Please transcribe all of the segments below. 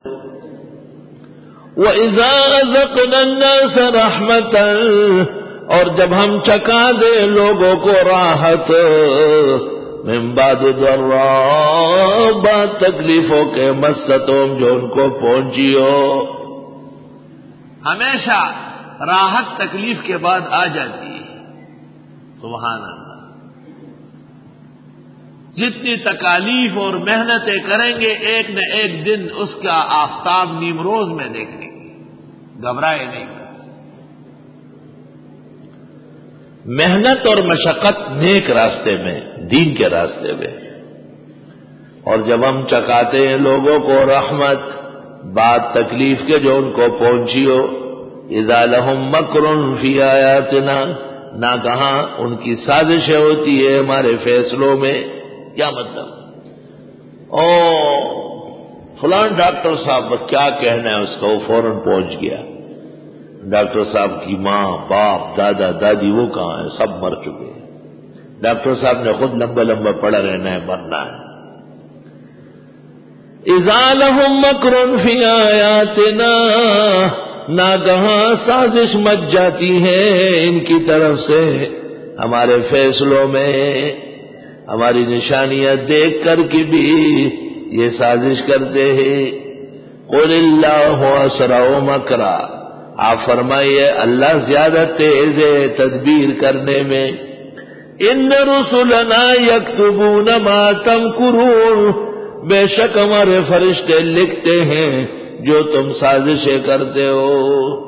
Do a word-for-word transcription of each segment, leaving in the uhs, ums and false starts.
وَإِذَا أَذَقْنَا النَّاسَ رَحْمَةً، اور جب ہم چکا دے لوگوں کو راحت، من بعد ضراء، بعد تکلیفوں کے، مستہم، جو ان کو پہنچی ہو. ہمیشہ راحت تکلیف کے بعد آ جاتی ہے. سبحان اللہ. جتنی تکالیف اور محنتیں کریں گے، ایک نہ ایک دن اس کا آفتاب نیم روز میں دیکھیں گے. گھبرائے نہیں. محنت اور مشقت نیک راستے میں، دین کے راستے میں. اور جب ہم چکاتے ہیں لوگوں کو رحمت بعد تکلیف کے جو ان کو پہنچی ہو، اذا لہم مکر فی آیاتنا، نہ کہاں ان کی سازشیں ہوتی ہے ہمارے فیصلوں میں. کیا مطلب؟ او فلان ڈاکٹر صاحب کیا کہنا ہے اس کا، وہ فوراً پہنچ گیا. ڈاکٹر صاحب کی ماں، باپ، دادا، دادی وہ کہاں ہیں؟ سب مر چکے ہیں. ڈاکٹر صاحب نے خود لمبا لمبا پڑا رہنا ہے، مرنا ہے. اذا لہم مکر فی آیاتنا، ناگہاں سازش مچ جاتی ہے ان کی طرف سے ہمارے فیصلوں میں. ہماری نشانیاں دیکھ کر کے بھی یہ سازش کرتے ہیں. قل اللہ اسرع مکرا، آپ فرمائیے اللہ زیادہ تیز ہے تدبیر کرنے میں. ان رسلنا یکتبون ما تمکرون، بے شک ہمارے فرشتے لکھتے ہیں جو تم سازشیں کرتے ہو.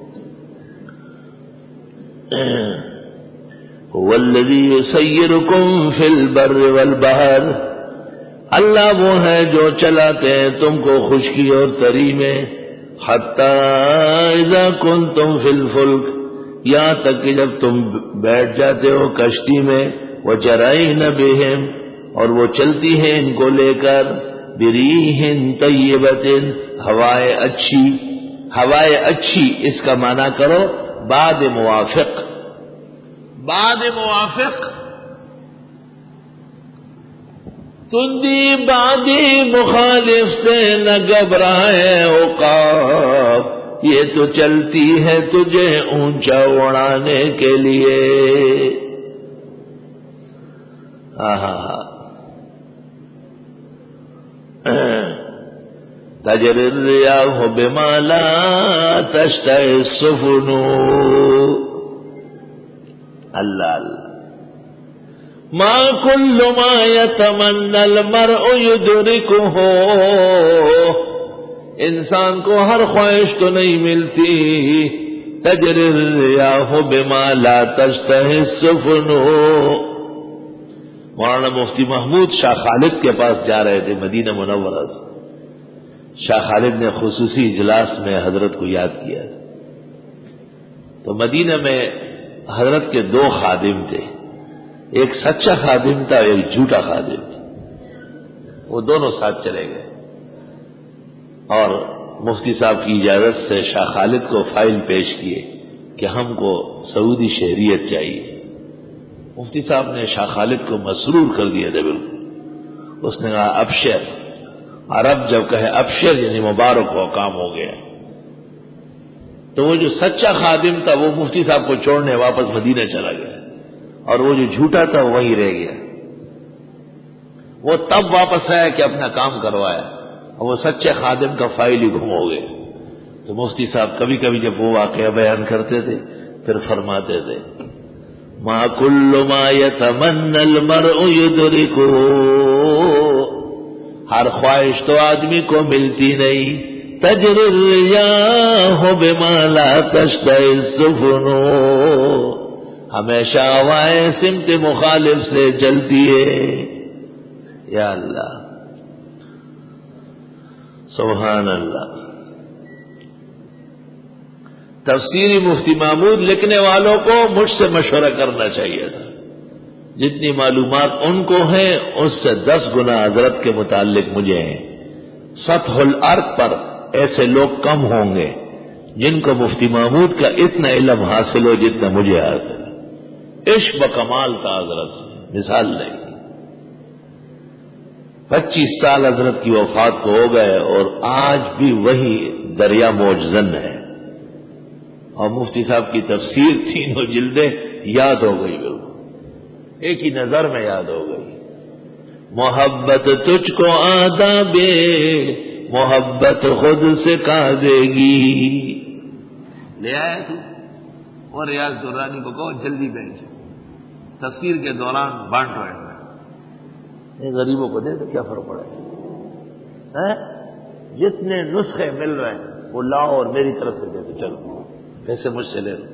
والذی یسیرکم فی البر والبحر، اللہ وہ ہے جو چلاتے ہیں تم کو خشکی اور تری میں. حتی اذا کنتم فی الفلک، یہاں تک کہ جب تم بیٹھ جاتے ہو کشتی میں. وجرین بہم، اور وہ چلتی ہیں ان کو لے کر. بریح طیبۃ، ہوائے اچھی. ہوائے اچھی اس کا معنی کرو بعد موافق. بعد موافق تندی بادی مخالف سے نہ گھبرائے عقاب، یہ تو چلتی ہے تجھے اونچا اڑانے کے لیے. آہا تجری الریاح بما لا تشتہی السفن. اللہ اللہ. ما کل ما یتمنی المرء یدرکہ، انسان کو ہر خواہش تو نہیں ملتی. تجری الریاح بما لا تشتہی السفن. مولانا مفتی محمود شاہ خالد کے پاس جا رہے تھے مدینہ منورہ سے. شاہ خالد نے خصوصی اجلاس میں حضرت کو یاد کیا. تو مدینہ میں حضرت کے دو خادم تھے، ایک سچا خادم تھا، ایک جھوٹا خادم تھا. وہ دونوں ساتھ چلے گئے اور مفتی صاحب کی اجازت سے شاہ خالد کو فائل پیش کیے کہ ہم کو سعودی شہریت چاہیے. مفتی صاحب نے شاہ خالد کو مسرور کر دیا تھا بالکل. اس نے کہا ابشر. عرب جب کہے ابشر یعنی مبارک ہو، کام ہو گیا. تو وہ جو سچا خادم تھا وہ مفتی صاحب کو چھوڑنے واپس مدینہ چلا گیا، اور وہ جو جھوٹا تھا وہیں رہ گیا. وہ تب واپس آیا کہ اپنا کام کروایا، اور وہ سچے خادم کا فائل ہی گم ہو گیا. تو مفتی صاحب کبھی کبھی جب وہ واقعہ بیان کرتے تھے پھر فرماتے تھے ما کل ما یتمنی المرء یدرکہ، ہر خواہش تو آدمی کو ملتی نہیں. تجری الریاح بما لا تشتہی السفن، ہمیشہ ہوائیں سمت مخالف سے چلتی ہے. یا اللہ سبحان اللہ. تفسیری مفتی محمود لکھنے والوں کو مجھ سے مشورہ کرنا چاہیے تھا. جتنی معلومات ان کو ہیں اس سے دس گنا حضرت کے متعلق مجھے ہیں. سطح الارض پر ایسے لوگ کم ہوں گے جن کو مفتی محمود کا اتنا علم حاصل ہو جتنا مجھے حاصل ہے. عشق بکمال تھا حضرت سے، مثال نہیں. پچیس سال حضرت کی وفات کو ہو گئے اور آج بھی وہی دریا موج زن ہے، اور مفتی صاحب کی تفسیر تینوں جلدیں یاد ہو گئی، بالکل ایک ہی نظر میں یاد ہو گئی۔ محبت تجھ کو آداب محبت خود سکھا دے گی۔ لے آیا تو اور ریاض درانی کو کہو جلدی بیٹھ، تفسیر کے دوران بانٹ رہے ہیں، غریبوں کو دے تو کیا فرق پڑے گا؟ جتنے نسخے مل رہے ہیں وہ لاؤ اور میری طرف سے دے دو، چلو پیسے مجھ سے لے لو۔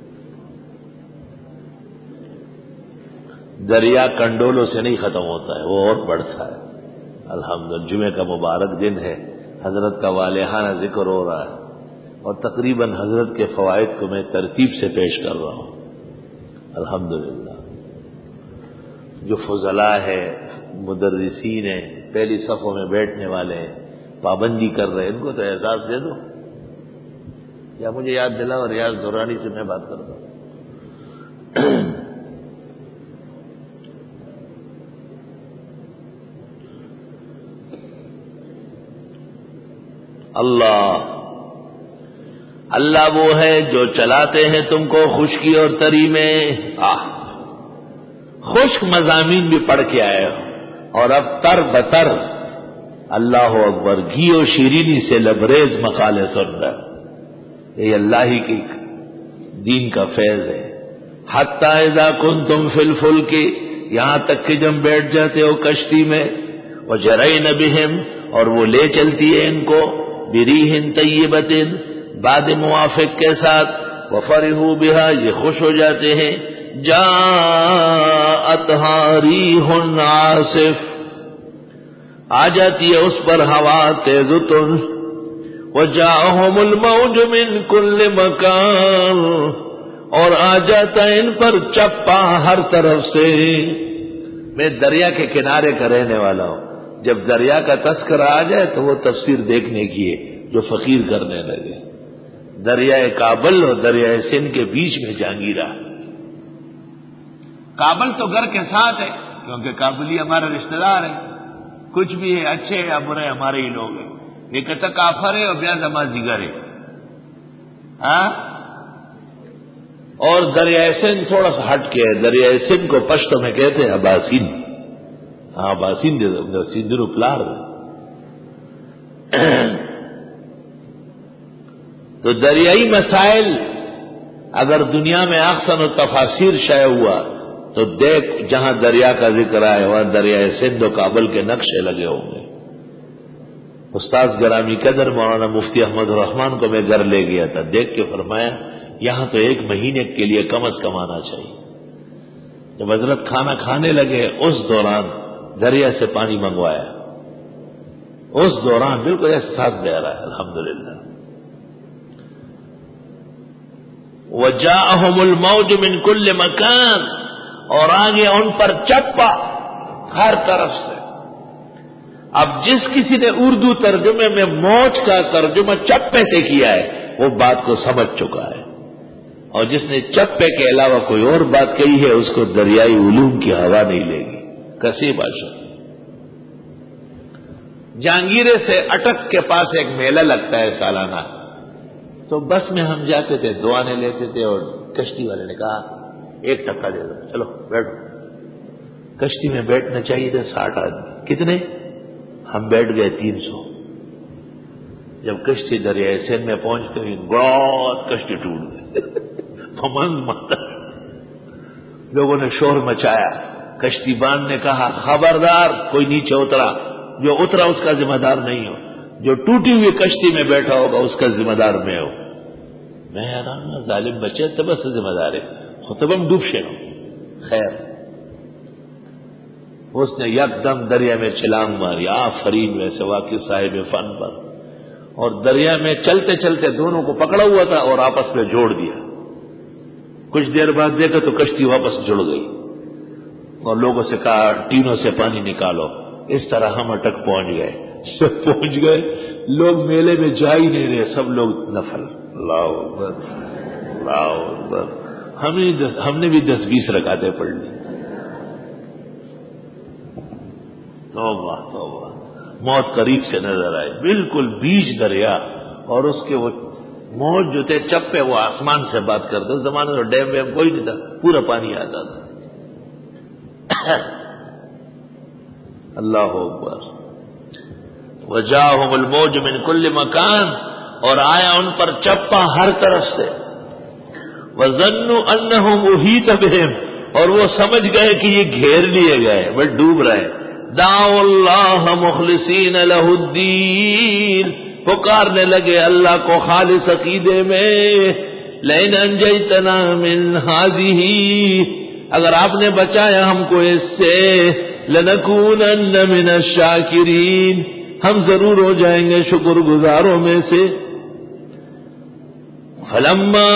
دریا کنڈولوں سے نہیں ختم ہوتا ہے، وہ اور بڑھتا ہے۔ الحمدللہ جمعے کا مبارک دن ہے، حضرت کا والہانہ ذکر ہو رہا ہے، اور تقریباً حضرت کے فوائد کو میں ترتیب سے پیش کر رہا ہوں۔ الحمدللہ جو فضلاء ہے، مدرسین ہیں، پہلی صفوں میں بیٹھنے والے ہیں، پابندی کر رہے ہیں، ان کو تو اعزاز دے دو، یا مجھے یاد دلا اور ریاض زورانی سے میں بات کرتا ہوں۔ اللہ اللہ وہ ہے جو چلاتے ہیں تم کو خشکی اور تری میں۔ آہ خشک مضامین بھی پڑھ کے آئے ہو، اور اب تر بتر اللہ اکبر گھی و شیرینی سے لبریز مقالے سن رہے، یہ اللہ ہی کی دین کا فیض ہے۔ حتی اذا کنتم فی الفلک، یہاں تک کہ جب بیٹھ جاتے ہو کشتی میں، وجرین بہم، اور وہ لے چلتی ہے ان کو، بریح طیبۃ، باد موافق کے ساتھ، وفرحوا بہا، یہ خوش ہو جاتے ہیں، جاءتھا ریح عاصف، آ جاتی ہے اس پر ہوا تیز و تند، وجاءہم الموج من کل مکان، اور آ جاتا ہے ان پر چپا ہر طرف سے۔ میں دریا کے کنارے کا رہنے والا ہوں، جب دریا کا تذکرہ آ جائے تو وہ تفسیر دیکھنے کی ہے جو فقیر کرنے لگے۔ دریائے کابل اور دریائے سندھ کے بیچ میں جہانگیرہ، کابل تو گھر کے ساتھ ہے کیونکہ کابلی ہمارا رشتہ دار ہے، کچھ بھی ہے اچھے یا برے ہمارے ہی لوگ ہیں، ایک تو کافر ہے اور بیاض ہمارا جگر ہے، ہاں۔ اور دریائے سندھ تھوڑا سا ہٹ کے ہے، دریائے سندھ کو پشتو میں کہتے ہیں اباسین، ہاں اباسین سندھو پلار۔ تو دریائی مسائل اگر دنیا میں احسن و تفاسیر شائع ہوا تو دیکھ جہاں دریا کا ذکر آئے وہاں دریائے سندھ و کابل کے نقشے لگے ہوں گے۔ استاذ گرامی قدر مولانا مفتی احمد الرحمان کو میں گھر لے گیا تھا، دیکھ کے فرمایا یہاں تو ایک مہینے کے لیے کم از کم آنا چاہیے۔ جب حضرت کھانا کھانے لگے اس دوران دریا سے پانی منگوایا، اس دوران بالکل احساس دے رہا ہے الحمدللہ۔ وجاءہم الموج من کل مکان، اور آگے ان پر چپا ہر طرف سے۔ اب جس کسی نے اردو ترجمے میں موج کا ترجمہ چپے سے کیا ہے وہ بات کو سمجھ چکا ہے، اور جس نے چپے کے علاوہ کوئی اور بات کہی ہے اس کو دریائی علوم کی ہوا نہیں لے گی۔ کسی بادشاہ جہانگیرے سے اٹک کے پاس ایک میلہ لگتا ہے سالانہ، تو بس میں ہم جاتے تھے، دعانے لیتے تھے، اور کشتی والے نے کہا ایک ٹکا دے دو، چلو بیٹھو۔ کشتی میں بیٹھنا چاہیے تھے ساٹھ آدمی، کتنے؟ ہم بیٹھ گئے تین سو۔ جب کشتی دریائے سندھ میں پہنچ گئی بہت کشتی ٹوٹ گئی، پمند ماتا لوگوں نے شور مچایا۔ کشتی بان نے کہا خبردار کوئی نیچے اترا، جو اترا اس کا ذمہ دار نہیں ہو، جو ٹوٹی ہوئی کشتی میں بیٹھا ہوگا اس کا ذمہ دار میں ہو۔ میں حیران، ظالم بچے تب سے ذمہ دار ہے، تب ہم ڈوب شے ہو۔ خیر اس نے یک دم دریا میں چھلانگ ماری، آفرین ویسے واقعی صاحب فن پر، اور دریا میں چلتے چلتے دونوں کو پکڑا ہوا تھا اور آپس میں جوڑ دیا۔ کچھ دیر بعد دیکھا تو کشتی واپس جڑ گئی، اور لوگوں سے کہا ٹینوں سے پانی نکالو۔ اس طرح ہم اٹک پہنچ گئے، سب پہنچ گئے، لوگ میلے میں جا ہی نہیں رہے، سب لوگ نفل۔ اللہ اکبر اللہ اکبر۔ ہم نے بھی دس بیس رکعتیں پڑھ لی۔ توبہ توبہ۔ موت قریب سے نظر آئی، بالکل بیچ دریا، اور اس کے وہ موج جو تھے چپے وہ آسمان سے بات کرتے، اس زمانے میں ڈیم ویم کوئی نہیں تھا، پورا پانی آتا تھا۔ اللہ اکبر۔ وجاءہم الموج من کل مکان، اور آیا ان پر چپا ہر طرف سے۔ وظنوا انہم احیط بہم، اور وہ سمجھ گئے کہ یہ گھیر لیے گئے، وہ ڈوب رہے۔ دعوا اللہ مخلصین لہ الدین، پکارنے لگے اللہ کو خالص عقیدے میں۔ لئن انجیتنا من ہذہ، اگر آپ نے بچایا ہم کو اس سے، لنکونن من الشاکرین، ہم ضرور ہو جائیں گے شکر گزاروں میں سے۔ فلما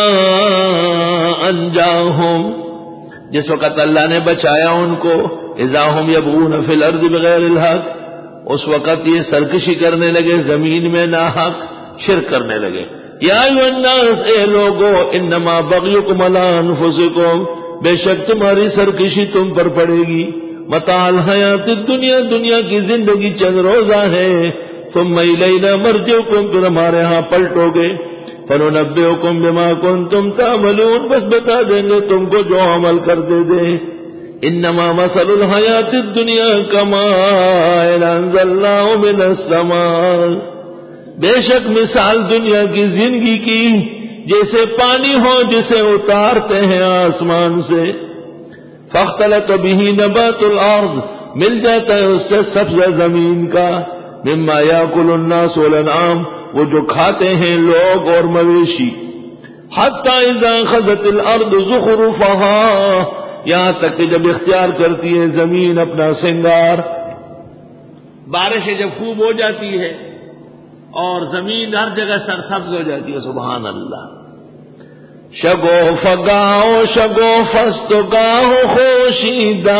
انجاہم، جس وقت اللہ نے بچایا ان کو، اذا ہم یبغون فی الارض بغیر الحق، اس وقت یہ سرکشی کرنے لگے زمین میں ناحق، شرک کرنے لگے۔ یا ایھا الناس، اے لوگو، انما بغیکم علی انفسکم، بے شک تمہاری سرکشی تم پر پڑے گی۔ متاع الحیات الدنیا، دنیا کی زندگی چند روزہ ہے۔ ثم الینا مرجعکم، پھر ہمارے ہاں پلٹو گے۔ فننبئکم بما کنتم تعملون، بس بتا دیں گے تم کو جو عمل کرتے تھے۔ انما مثل الحیات الدنیا کماء انزلناه من السماء، بے شک مثال دنیا کی زندگی کی جیسے پانی ہو جسے اتارتے ہیں آسمان سے۔ فاختلط به نبات الارض، مل جاتا ہے اس سے سبزہ زمین کا۔ مما یاکل الناس والانعام، وہ جو کھاتے ہیں لوگ اور مویشی۔ حتی اذا اخذت الارض زخرفها، یہاں تک کہ جب اختیار کرتی ہے زمین اپنا سنگار، بارشیں جب خوب ہو جاتی ہے اور زمین ہر جگہ سرسبز ہو جاتی ہے، سبحان اللہ۔ شگوف گاؤ شگوفست گاؤ خوشیدہ،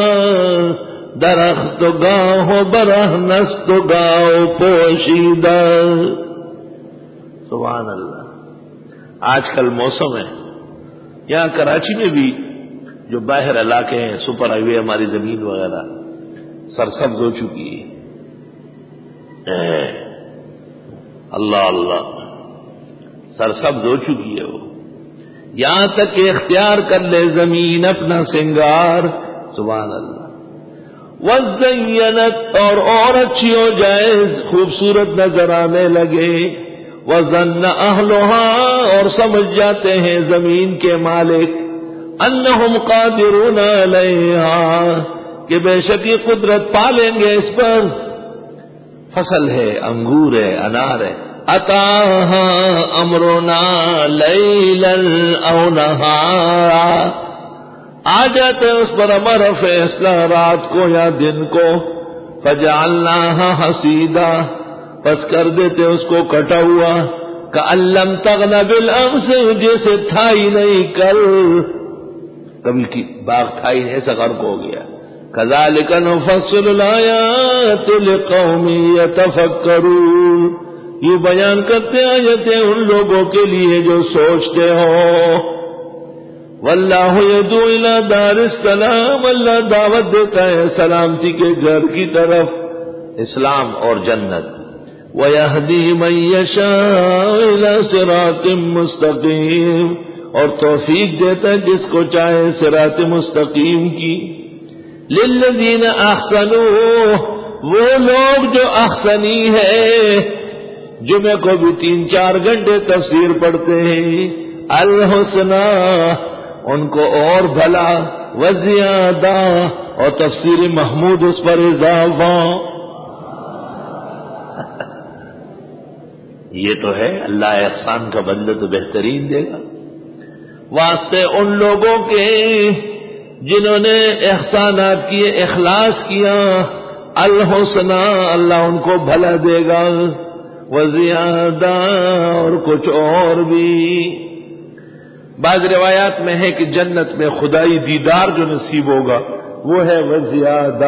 درخت گاؤ برہنست گاؤ پوشیدہ، سبحان اللہ۔ آج کل موسم ہے، یہاں کراچی میں بھی جو باہر علاقے ہیں، سپر ہائی وے ہماری زمین وغیرہ سرسبز ہو چکی ہے، اللہ اللہ، سرسبز ہو چکی ہے وہ، یہاں تک کہ اختیار کر لے زمین اپنا سنگار، سبحان اللہ۔ وزینت، اور اور اچھی ہو جائے، خوبصورت نظر آنے لگے۔ وظن اہلها، اور سمجھ جاتے ہیں زمین کے مالک، انہم قادرون علیہا، کہ بے شک یہ قدرت پالیں گے اس پر۔ فصل ہے، انگور ہے، انار ہے۔ اتاہا امرنا لیلا او نہارا، آ جاتے اس پر ہمارا فیصلہ رات کو یا دن کو۔ فجعلناہا حصیدا، پس کر دیتے اس کو کٹا ہوا۔ کأن لم تغن بالامس، جیسے تھا ہی نہیں کل، کبھی کی باغ تھا ہی نہیں، ایسا غرق ہو گیا۔ کذالک نفصل الآیات لقوم یتفکرون، یہ بیان کرتے آیتیں ان لوگوں کے لیے جو سوچتے ہو۔ واللہ یدعو الی دار السلام، اللہ دعوت دیتا ہے سلامتی کے گھر کی طرف، اسلام اور جنت۔ وَيَهْدِي مَن يَشَاءُ إِلَى صِرَاطٍ مُسْتَقِيمٍ، اور توفیق دیتا ہے جس کو چاہے صراط مستقیم کی۔ لِلَّذِينَ أَحْسَنُوا، وہ لوگ جو احسنی ہے، جمعہ کو بھی تین چار گھنٹے تفسیر پڑھتے ہیں، الحسنہ، ان کو اور بھلا، وزیادہ، اور تفسیر محمود اس پر اضافہ۔ یہ تو ہے، اللہ احسان کا بدلہ تو بہترین دے گا۔ واسطے ان لوگوں کے جنہوں نے احسانات کیے، اخلاص کیا، الحسنہ، اللہ ان کو بھلا دے گا، وزیادہ، اور کچھ اور بھی۔ بعض روایات میں ہے کہ جنت میں خدائی دیدار جو نصیب ہوگا وہ ہے وزیادہ۔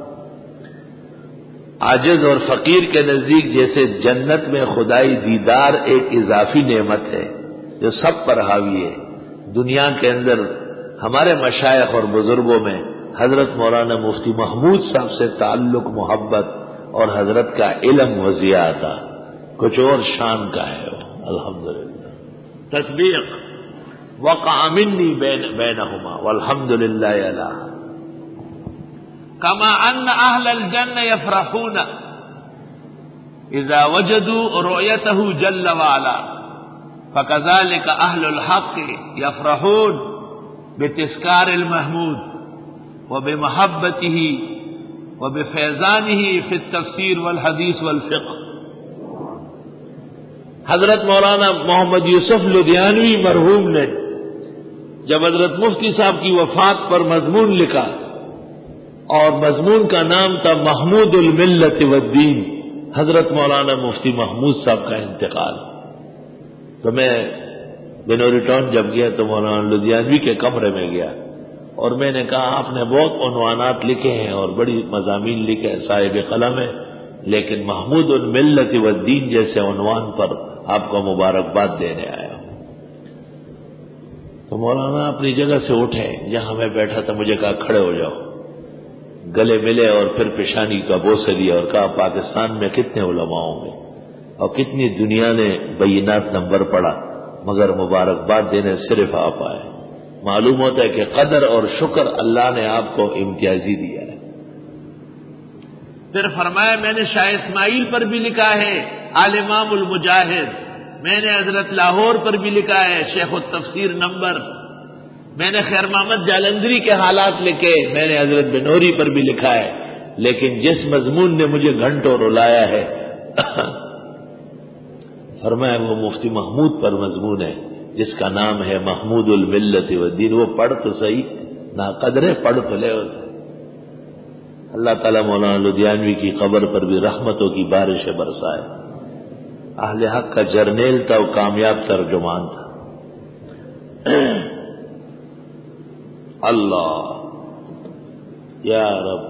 عاجز اور فقیر کے نزدیک جیسے جنت میں خدائی دیدار ایک اضافی نعمت ہے جو سب پر حاوی ہے، دنیا کے اندر ہمارے مشائخ اور بزرگوں میں حضرت مولانا مفتی محمود صاحب سے تعلق، محبت اور حضرت کا علم و زیادہ کچھ اور شان کا ہے الحمدللہ. تطبیق وقع منی بین بینہما والحمدللہ علی کما ان اہل الجنہ یفرحون اذا وجدوا رؤیتہ جل وعلا فکذالک اہل الحق یفرحون بتذکار المحمود وبمحبته وبفیضانه فی التفسیر والحدیث والفقہ. حضرت مولانا محمد یوسف لدھیانوی مرحوم نے جب حضرت مفتی صاحب کی وفات پر مضمون لکھا اور مضمون کا نام تھا محمود الملت والدین، حضرت مولانا مفتی محمود صاحب کا انتقال، تو میں بنوری ٹاؤن جب گیا تو مولانا لدھیانوی کے کمرے میں گیا اور میں نے کہا آپ نے بہت عنوانات لکھے ہیں اور بڑی مضامین لکھے ہیں، صاحب قلم ہے، لیکن محمود الملت والدین جیسے عنوان پر آپ کو مبارکباد دینے آیا ہوں. تو مولانا اپنی جگہ سے اٹھے، جہاں میں بیٹھا تھا مجھے کہا کھڑے ہو جاؤ، گلے ملے اور پھر پیشانی کا بوسہ لیا اور کہا پاکستان میں کتنے علماء ہوں گے اور کتنی دنیا نے بینات نمبر پڑھا، مگر مبارکباد دینے صرف آپ آئے. معلوم ہوتا ہے کہ قدر اور شکر اللہ نے آپ کو امتیازی دیا ہے. پھر فرمایا میں نے شاہ اسماعیل پر بھی لکھا ہے الامام المجاہد، میں نے حضرت لاہور پر بھی لکھا ہے شیخ التفسیر نمبر، میں نے خیر محمد جالندری کے حالات لکھے، میں نے حضرت بنوری پر بھی لکھا ہے، لیکن جس مضمون نے مجھے گھنٹوں رلایا ہے فرمایا وہ مفتی محمود پر مضمون ہے جس کا نام ہے محمود الملت والدین. وہ پڑھ تو صحیح، نا قدرے پڑھ تو لے اسے. اللہ تعالیٰ مولانا لدھیانوی کی قبر پر بھی رحمتوں کی بارشیں برسائے. اہل حق کا جرنیل تھا، وہ کامیاب ترجمان تھا. اللہ یا رب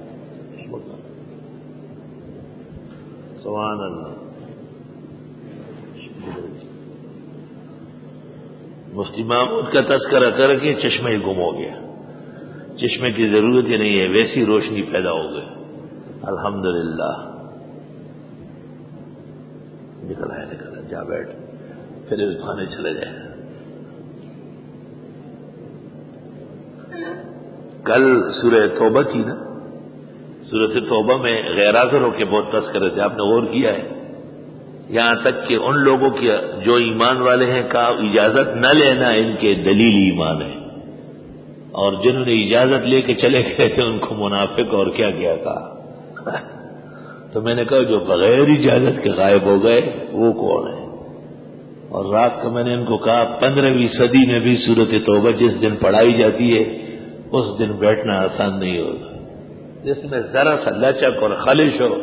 سبحان اللہ. مفتی محمود کا تذکرہ کر کے چشمہ ہی گم ہو گیا، چشمے کی ضرورت ہی نہیں ہے، ویسی روشنی پیدا ہو گئی. الحمدللہ. نکل آئے نکل آئے جا بیٹھ، پھر اس کھانے چلے جائے. کل سورہ توبہ تھی نا، سورہ توبہ میں غیر حاضروں کے بہت تذکرے تھے، آپ نے غور کیا ہے؟ یہاں تک کہ ان لوگوں کی جو ایمان والے ہیں کا اجازت نہ لینا ان کے دلیل ایمان ہے، اور جنہوں نے اجازت لے کے چلے گئے تھے ان کو منافق اور کیا کیا کہا. تو میں نے کہا جو بغیر اجازت کے غائب ہو گئے وہ کون ہے؟ اور رات کو میں نے ان کو کہا پندرہویں صدی میں بھی سورۃ توبہ جس دن پڑھائی جاتی ہے اس دن بیٹھنا آسان نہیں ہوگا، جس میں ذرا سا لچک اور خلش ہو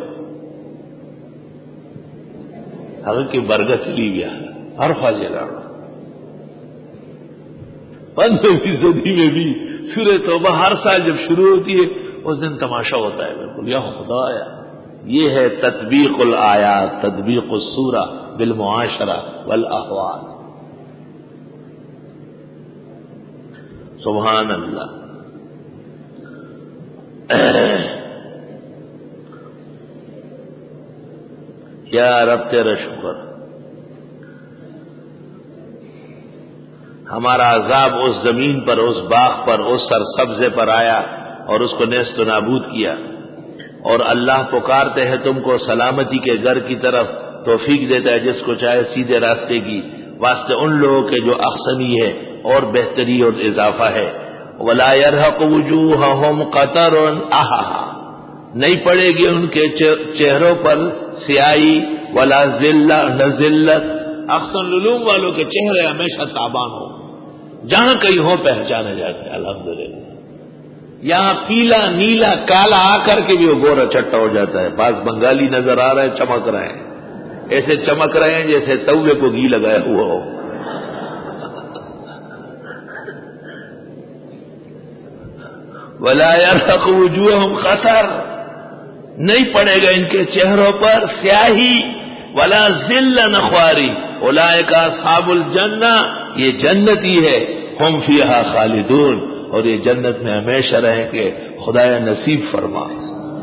حق کی برگت لی گیا ہر فاضل لڑا. پندرہویں صدی میں بھی سورۃ توبہ ہر سال جب شروع ہوتی ہے اس دن تماشا ہوتا ہے. بالکل یا خدایا، یہ ہے تطبیق الآیات، تطبیق السورہ بالمعاشرہ والاحوال. سبحان اللہ. یا رب تیرا شکر، ہمارا عذاب اس زمین پر، اس باغ پر، اس سرسبزے پر آیا اور اس کو نیست و نابود کیا، اور اللہ پکارتے ہیں تم کو سلامتی کے گھر کی طرف، توفیق دیتا ہے جس کو چاہے سیدھے راستے کی، واسطے ان لوگوں کے جو احسنی ہے اور بہتری اور اضافہ ہے. ولا يرهق وجوههم قتر احا، نہیں پڑے گی ان کے چہروں پر سیاہی، ولا ذلہ نہ ذلت. احسن العلوم والوں کے چہرے ہمیشہ تابان ہو، جہاں کہیں ہو پہچانے جاتے ہیں. الحمدللہ. یہاں پیلا نیلا کالا آ کر کے بھی وہ گورا چٹا ہو جاتا ہے. بعض بنگالی نظر آ رہے ہیں چمک رہے ہیں، ایسے چمک رہے ہیں جیسے توے کو گھی لگایا ہوا ہو. ولا يرهق وجوههم قتر، نہیں پڑے گا ان کے چہروں پر سیاہی، ولا ذل نخواری. اولئک اصحاب الجنہ، یہ جنتی ہے، ہم فیہا خالدون، اور یہ جنت میں ہمیشہ رہیں گے. خدایا نصیب فرما،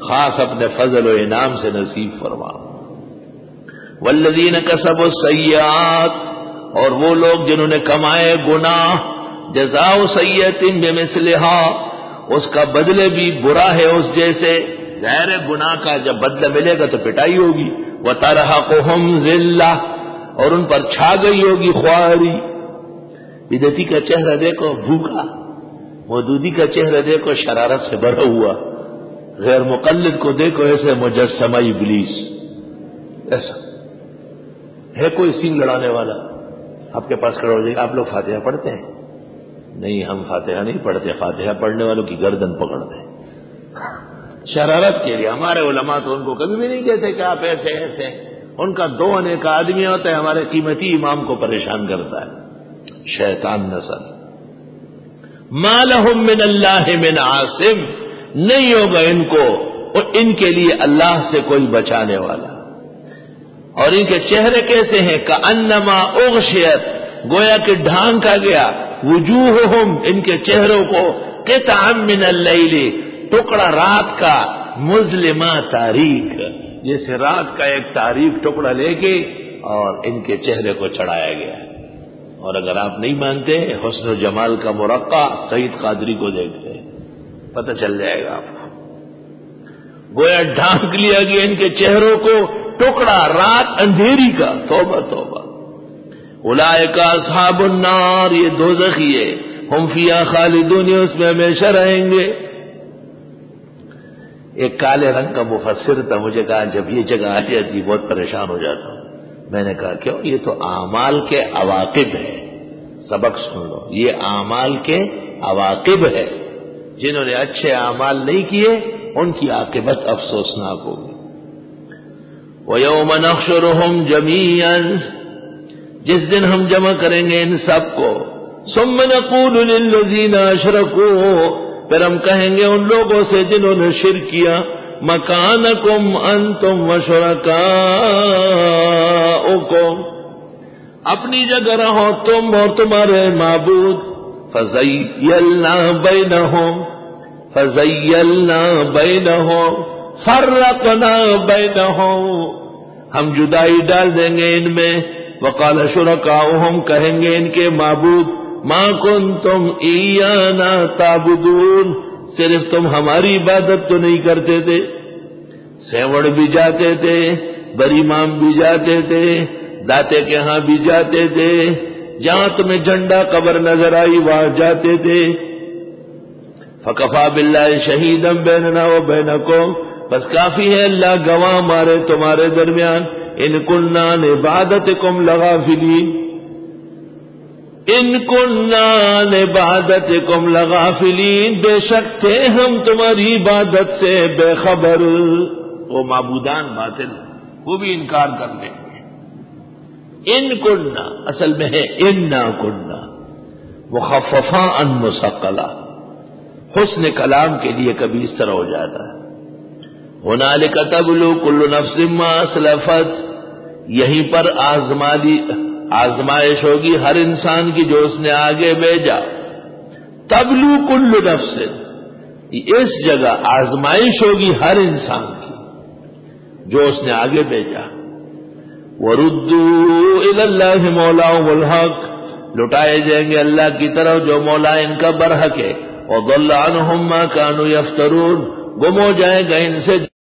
خاص اپنے فضل و انعام سے نصیب فرما۔ والذین کسبوا السیئات، اور وہ لوگ جنہوں نے کمائے گناہ، جزاء سیئۃ بمثلھا، اس کا بدلے بھی برا ہے اس جیسے، ظاہر گناہ کا جب بدلہ ملے گا تو پٹائی ہوگی، وترہقہم ذلہ، اور ان پر چھا گئی ہوگی خواری۔ بدعتی کا چہرہ دیکھو بھوکا، مودودی کا چہرہ دیکھو شرارت سے بھرا ہوا، غیر مقلد کو دیکھو ایسے مجسمہ ابلیس، ایسا ہے کوئی سینگ لڑانے والا آپ کے پاس کھڑا ہو جائے گا۔ آپ لوگ فاتحہ پڑھتے ہیں؟ نہیں، ہم فاتحہ نہیں پڑھتے، فاتحہ پڑھنے والوں کی گردن پکڑتے ہیں شرارت کے لیے۔ ہمارے علماء تو ان کو کبھی بھی نہیں کہتے کہ آپ ایسے ایسے، ان کا دو آنے کا آدمی ہوتا ہے، ہمارے قیمتی امام کو پریشان کرتا ہے، شیطان نسل۔ ما لہم من اللہ من عاصم، نہیں ہوگا ان کو اور ان کے لیے اللہ سے کوئی بچانے والا۔ اور ان کے چہرے کیسے ہیں؟ کأنما اغشیت، گویا کہ ڈھانکا گیا، وجوہہم، ان کے چہروں کو، قطعا من اللیل، ٹکڑا رات کا، مظلمہ تاریک، جیسے رات کا ایک تاریک ٹکڑا لے کے اور ان کے چہرے کو چڑھایا گیا۔ اور اگر آپ نہیں مانتے، حسن و جمال کا مرقع سعید قادری کو دیکھتے پتہ چل جائے گا آپ کو۔ گویا ڈھانک لیا گیا ان کے چہروں کو، ٹکڑا رات اندھیری کا، توبہ توبہ۔ اولئک اصحاب النار، یہ دوزخی ہے، ہم فیہا خالدون، یہ اس میں ہمیشہ رہیں گے۔ ایک کالے رنگ کا مفسر تھا، مجھے کہا جب یہ جگہ آ جاتی بہت پریشان ہو جاتا ہوں۔ میں نے کہا کیوں؟ یہ تو اعمال کے عواقب ہے، سبق سن لو، یہ اعمال کے عواقب ہے، جنہوں نے اچھے اعمال نہیں کیے ان کی عاقبت افسوسناک ہوگی۔ وَيَوْمَ نَحْشُرُهُمْ جَمِيعًا، جس دن ہم جمع کریں گے ان سب کو، ثُمَّ نَقُولُ لِلَّذِينَ أَشْرَكُوا، پھر ہم کہیں گے ان لوگوں سے جنہوں نے شرک کیا، مکانکم انتم وشرکاؤکم، اپنی جگہ رہو تم اور تمہارے معبود، فزیلنا بینہم، فزیلنا بینہم، فرقنا بینہم، ہم جدائی ڈال دیں گے ان میں، وقال شرکاؤہم، کہیں گے ان کے معبود، ما کنتم ایانا تعبدون، صرف تم ہماری عبادت تو نہیں کرتے تھے، سیوڑ بھی جاتے تھے، بری مام بھی جاتے تھے، داتے کے ہاں بھی جاتے تھے، جہاں تمہیں جھنڈا قبر نظر آئی وہاں جاتے تھے۔ فکفا باللہ شہیدا بیننا و بینکم، بس کافی ہے اللہ گواہ ہمارے تمہارے درمیان، ان کننا عن عبادتکم لغافلین، ان کننا عن عبادتکم لغافلین، بے شک تھے ہم تمہاری عبادت سے بے خبر۔ وہ معبودان باطل وہ بھی انکار کر لیں گے۔ ان کننا اصل میں ہے انا کننا، مخففہ ان مثقلہ، حسن کلام کے لیے کبھی اس طرح ہو جاتا ہے۔ ہنالک تبلو کل نفس ما اسلفت، یہیں پر آزمائی آزمائش ہوگی ہر انسان کی جو اس نے آگے بھیجا۔ تبلو کل نفس، اس جگہ آزمائش ہوگی ہر انسان کی جو اس نے آگے بھیجا۔ وردوا الی اللہ مولاہم الحق، لٹائے جائیں گے اللہ کی طرف جو مولا ان کا برحق ہے۔ وضل عنہم ما کانوا یفترون، گم ہو جائے گا ان سے